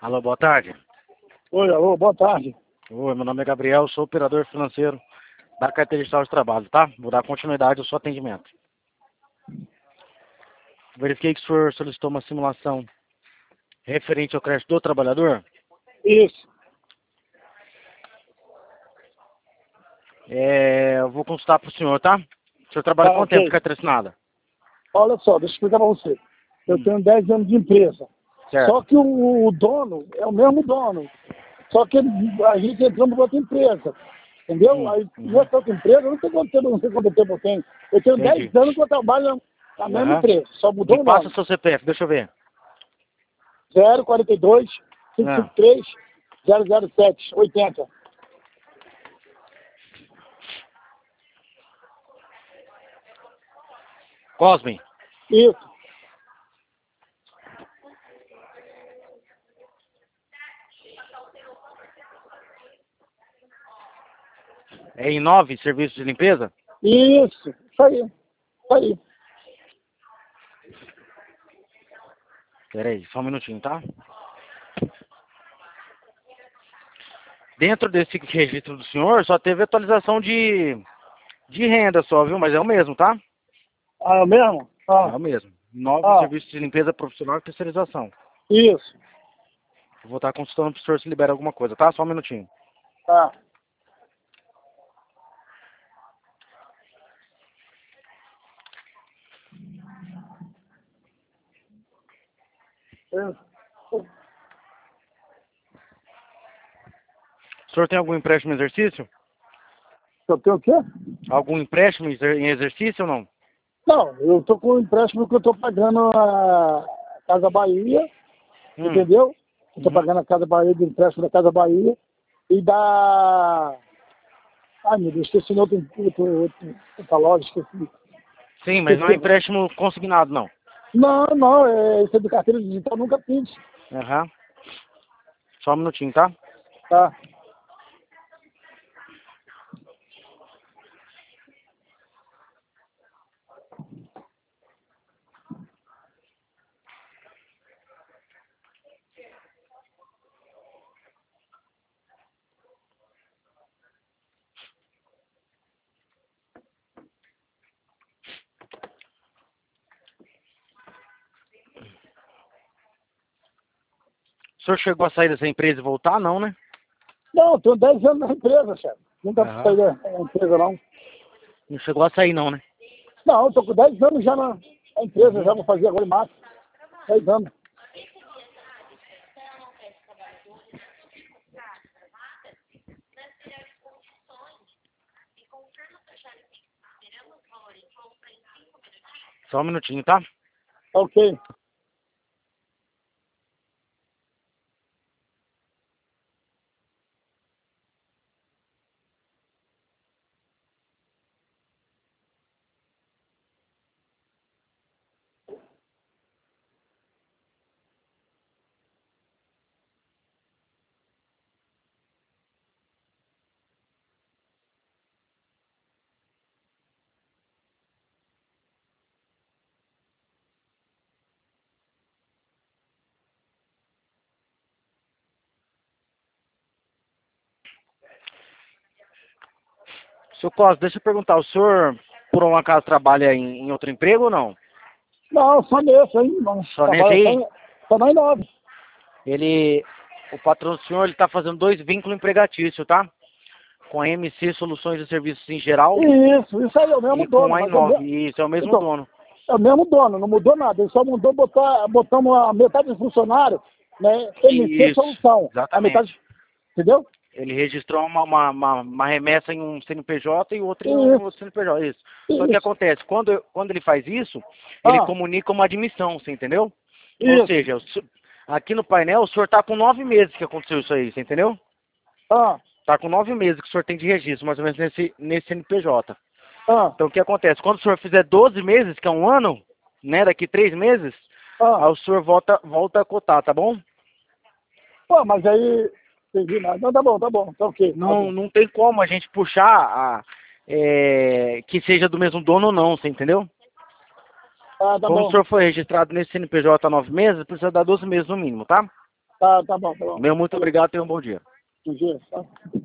Alô, boa tarde. Oi, alô, boa tarde. Oi, meu nome é Gabriel, sou operador financeiro da Carteira Digital de Trabalho, tá? Vou dar continuidade ao seu atendimento. Verifiquei que o senhor solicitou uma simulação referente ao crédito do trabalhador. Isso. Eu vou consultar para o senhor, tá? O senhor trabalha quanto Ok. tempo de carteira assinada? Olha só, deixa eu explicar para você. Eu tenho 10 anos de empresa. Certo. Só que o dono é o mesmo dono. Só que a gente entrou em outra empresa. Entendeu? Aí, nessa outra empresa, eu não sei quanto tempo, não sei quanto tempo eu tenho. Eu tenho Entendi. 10 anos que eu trabalho na mesma Aham. empresa. Só mudou Me o passa nome. seu CPF, deixa eu ver. 042 553 007 80. Cosme, Isso. é em 9 serviços de limpeza? Isso aí. Isso aí. Peraí, só um minutinho, tá? Dentro desse registro do senhor, só teve atualização de renda só, viu? Mas é o mesmo, tá? Ah, é o mesmo? É o mesmo. 9 Ah, serviços de limpeza profissional e terceirização. isso. Vou estar consultando pro senhor se libera alguma coisa, tá? Só um minutinho. Tá. O senhor tem algum empréstimo em exercício? Eu tenho o quê? Algum empréstimo em exercício ou não? Não, eu tô com um empréstimo que eu tô pagando a Casa Bahia, entendeu? Eu tô pagando a Casa Bahia, do empréstimo da Casa Bahia, e da... Ai, meu Deus, esqueci outra loja, esqueci. Sim, mas não é empréstimo consignado, não. Não, isso é de carteira digital, nunca fiz. Aham. Só um minutinho, tá? Tá. O senhor chegou a sair dessa empresa e voltar, não, né? Não, eu tenho 10 anos na empresa, chefe. Nunca Aham. saí da empresa, não. Não chegou a sair, não, né? Não, eu tô com 10 anos já na empresa, já vou fazer agora em março. 10 anos. Só um minutinho, tá? Ok. Seu Costa, deixa eu perguntar, o senhor, por um acaso, trabalha em outro emprego ou não? Não, só nesse aí, não. Só nesse Trabalho aí? só na Inove. O patrão do senhor, ele tá fazendo 2 vínculos empregatícios, tá? Com a MC Soluções e Serviços em geral Isso aí, é o mesmo e com dono. a Mas é o mesmo, Inove. Isso, é o mesmo então, dono. é o mesmo dono, não mudou nada. Ele só mudou, botamos a metade dos funcionários, né? MC Isso, Solução. A exatamente. metade, entendeu? Ele registrou uma remessa em um CNPJ e outra em um Isso, outro CNPJ, isso. Só que o que isso. acontece? Quando ele faz isso, ele Ah, comunica uma admissão, você entendeu? Ou isso. seja, aqui no painel o senhor tá com 9 meses que aconteceu isso aí, você entendeu? Ah, Tá com 9 meses que o senhor tem de registro, mais ou menos nesse CNPJ. ah, Então o que acontece? Quando o senhor fizer 12 meses, que é um ano, né, daqui 3 meses, ah. aí o senhor volta a cotar, tá bom? Pô, mas aí, entendi nada. Não, tá bom, tá ok. Tá Não, bom. não tem como a gente puxar que seja do mesmo dono ou não, você entendeu? Ah, tá Como o bom. senhor foi registrado nesse CNPJ há 9 meses, precisa dar 12 meses no mínimo, tá? Tá bom, tá bom. Meu muito obrigado e tenha um bom dia. Bom dia. Tá.